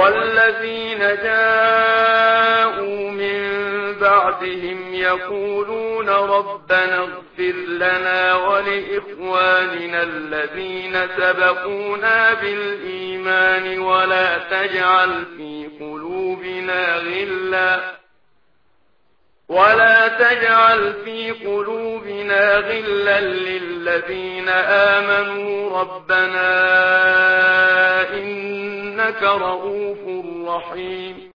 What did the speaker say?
والذين جاءوا من بعدهم يقولون ربنا اغفر لنا ولإخواننا الذين سبقونا بالإيمان ولا تجعل في قلوبنا غلا للذين آمنوا ربنا إنك رؤوف رحيم.